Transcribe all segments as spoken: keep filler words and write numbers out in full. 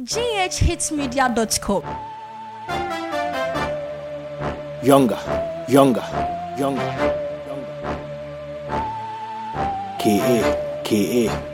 g h hits media dot com. Younger, younger, younger, younger. K A, K A.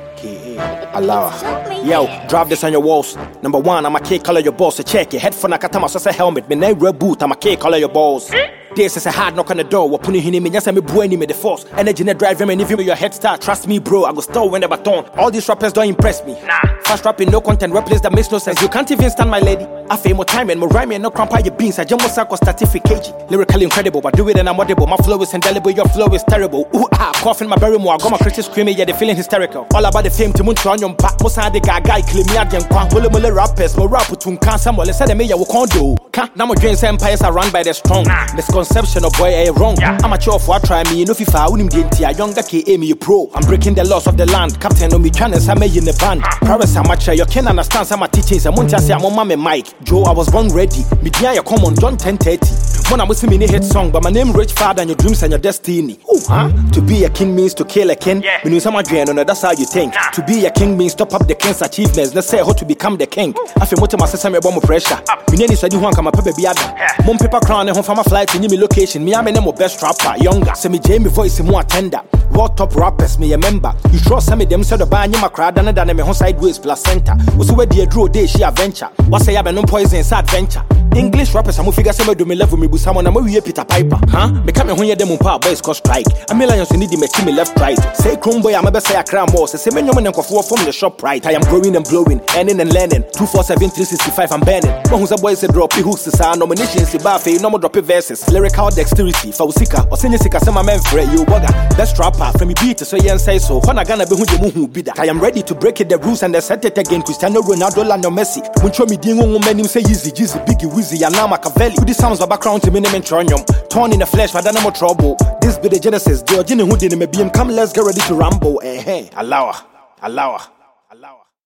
Allow. Yo, drop this on your walls. Number one, I'm a K color your balls. So check it. Headphone, I got my a helmet. Me name red boot. I'm a K color your balls. This is a hard knock on the door. What putting him in? Yes, I'm a boy. Me the force. Energy net drive him and if you your head start. Trust me, bro. I go store when the baton. All these rappers don't impress me. Nah. Fast rapping, no content, replace that makes no sense. You can't even stand my lady. I feel more time and more rhyming, no crump your beans. I jump sack or certificate. Lyrically incredible, but do it and I'm audible. My flow is indelible, your flow is terrible. Ooh ah, coughing my berry more. I got my critics screaming, yeah, they feeling hysterical. All about the fame to Munch on your back. Most of the guy guy claim me again. Mule mule rappers, more rap to cancer. Well, said me, ya will condo. Now my dreams empires are run by the strong. Misconception of boy, eh, wrong. I'm a chore for try me, no FIFA, wouldn't be a younger K A me pro. I'm breaking the laws of the land. Captain no me channels, I made in the band. Prowess, how much you can understand some teachings. I want to say I'm on my Mike. Joe, I was born ready. Media, you come on John ten thirty. When I was in a hit song, but my name rich father and your dreams and your destiny. Ooh, huh? To be a king means to kill a king. Yeah. Me know some dream, no, that's how you think. Nah. To be a king means stop up the king's achievements. Let's say how to become the king. Ooh. I feel more to my sister, me bomb pressure. Me name is I do want come a baby be other. Mom paper crown and home from my flight in me location. Me I'm a name of best rapper, younger. Say me Jamie voice more tender. What top rappers me a member? You trust some of them said the band you my crowd and then me home sideways placenta. Was where the draw day she adventure. What say I be no poison adventure. English rappers I'm figure some do me level me with someone I'm a Peter Piper. Huh? Me come when you them power boys cause strike. A million you need me team left right. Say Chrome boy I'm a say a crown boss. Say me no man for from the shop right. I am growing and blowing, earning and learning. two four seven three sixty-five I'm banning. But who's a boy say drop hooks to sound nominations the buffet no more drop verses. Lyrical dexterity, Fausika or Sinisika some man for you bugger. Best rapper from me beat so you say so. When I gonna be who the who be that. I am ready to break it the rules and set it again. Cristiano Ronaldo Lionel Messi. When show me dingo many say easy, easy, biggie, wheezy, and now Machiavelli. With the sounds of background to minimum tronium. Torn in the flesh, but no more trouble. This be the genesis. The original who didn't be him. Come, let's get ready to ramble. Eh, hey, allow her, allow her, allow her.